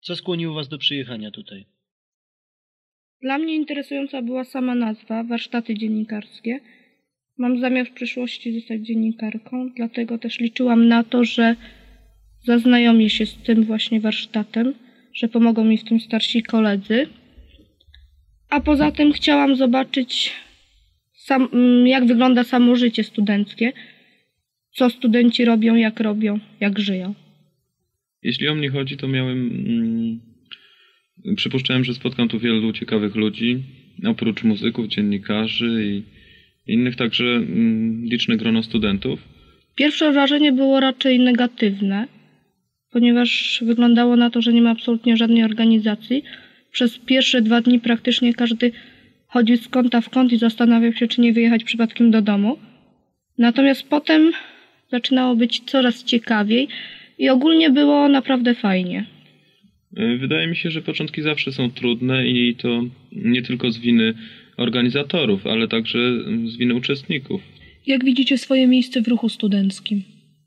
Co skłoniło Was do przyjechania tutaj? Dla mnie interesująca była sama nazwa, warsztaty dziennikarskie. Mam zamiar w przyszłości zostać dziennikarką, dlatego też liczyłam na to, że zaznajomię się z tym właśnie warsztatem, że pomogą mi w tym starsi koledzy. A poza tym chciałam zobaczyć, jak wygląda samo życie studenckie, co studenci robią, jak żyją. Jeśli o mnie chodzi, to przypuszczałem, że spotkam tu wielu ciekawych ludzi, oprócz muzyków, dziennikarzy i innych, także liczne grono studentów. Pierwsze wrażenie było raczej negatywne, ponieważ wyglądało na to, że nie ma absolutnie żadnej organizacji. Przez pierwsze 2 dni praktycznie każdy chodził z kąta w kąt i zastanawiał się, czy nie wyjechać przypadkiem do domu. Natomiast potem zaczynało być coraz ciekawiej i ogólnie było naprawdę fajnie. Wydaje mi się, że początki zawsze są trudne i to nie tylko z winy organizatorów, ale także z winy uczestników. Jak widzicie swoje miejsce w ruchu studenckim?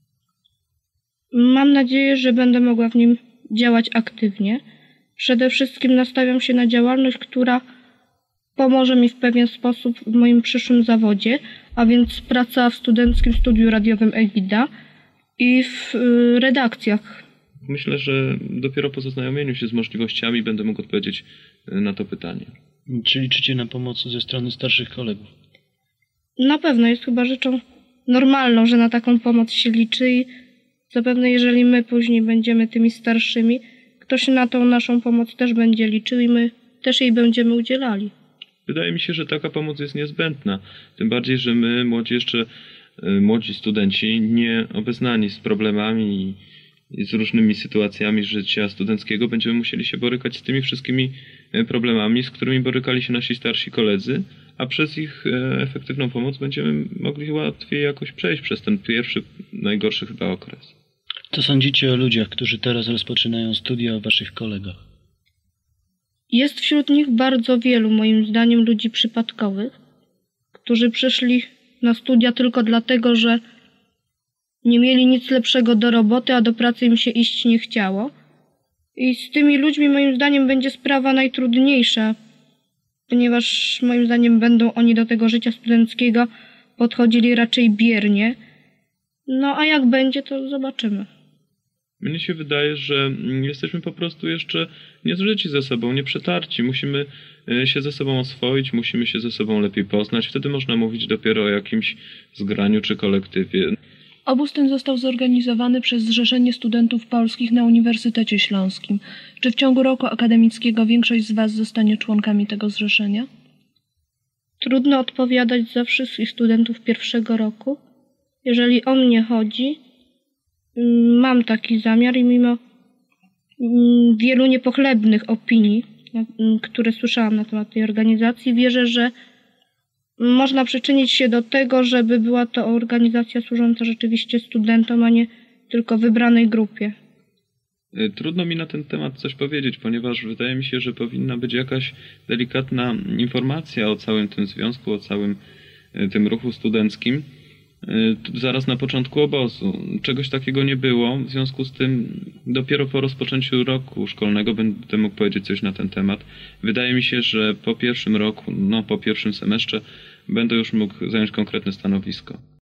Mam nadzieję, że będę mogła w nim działać aktywnie. Przede wszystkim nastawiam się na działalność, która pomoże mi w pewien sposób w moim przyszłym zawodzie, a więc praca w Studenckim Studiu Radiowym Egida i w redakcjach. Myślę, że dopiero po zaznajomieniu się z możliwościami będę mógł odpowiedzieć na to pytanie. Czy liczycie na pomoc ze strony starszych kolegów? Na pewno jest chyba rzeczą normalną, że na taką pomoc się liczy i zapewne jeżeli my później będziemy tymi starszymi, ktoś na tą naszą pomoc też będzie liczył i my też jej będziemy udzielali. Wydaje mi się, że taka pomoc jest niezbędna. Tym bardziej, że my, młodzi studenci, nie obeznani z problemami i z różnymi sytuacjami życia studenckiego, będziemy musieli się borykać z tymi wszystkimi problemami, z którymi borykali się nasi starsi koledzy, a przez ich efektywną pomoc będziemy mogli łatwiej jakoś przejść przez ten pierwszy, najgorszy chyba okres. Co sądzicie o ludziach, którzy teraz rozpoczynają studia, o Waszych kolegach? Jest wśród nich bardzo wielu, moim zdaniem, ludzi przypadkowych, którzy przyszli na studia tylko dlatego, że nie mieli nic lepszego do roboty, a do pracy im się iść nie chciało. I z tymi ludźmi, moim zdaniem, będzie sprawa najtrudniejsza, ponieważ moim zdaniem będą oni do tego życia studenckiego podchodzili raczej biernie. No a jak będzie, to zobaczymy. Mnie się wydaje, że jesteśmy po prostu jeszcze niezżyci ze sobą, nieprzetarci. Musimy się ze sobą oswoić, musimy się ze sobą lepiej poznać. Wtedy można mówić dopiero o jakimś zgraniu czy kolektywie. Obóz ten został zorganizowany przez Zrzeszenie Studentów Polskich na Uniwersytecie Śląskim. Czy w ciągu roku akademickiego większość z Was zostanie członkami tego zrzeszenia? Trudno odpowiadać za wszystkich studentów pierwszego roku. Jeżeli o mnie chodzi, mam taki zamiar i mimo wielu niepochlebnych opinii, które słyszałam na temat tej organizacji, wierzę, że można przyczynić się do tego, żeby była to organizacja służąca rzeczywiście studentom, a nie tylko wybranej grupie. Trudno mi na ten temat coś powiedzieć, ponieważ wydaje mi się, że powinna być jakaś delikatna informacja o całym tym związku, o całym tym ruchu studenckim zaraz na początku obozu. Czegoś takiego nie było, w związku z tym dopiero po rozpoczęciu roku szkolnego będę mógł powiedzieć coś na ten temat. Wydaje mi się, że po pierwszym roku, po pierwszym semestrze będę już mógł zająć konkretne stanowisko.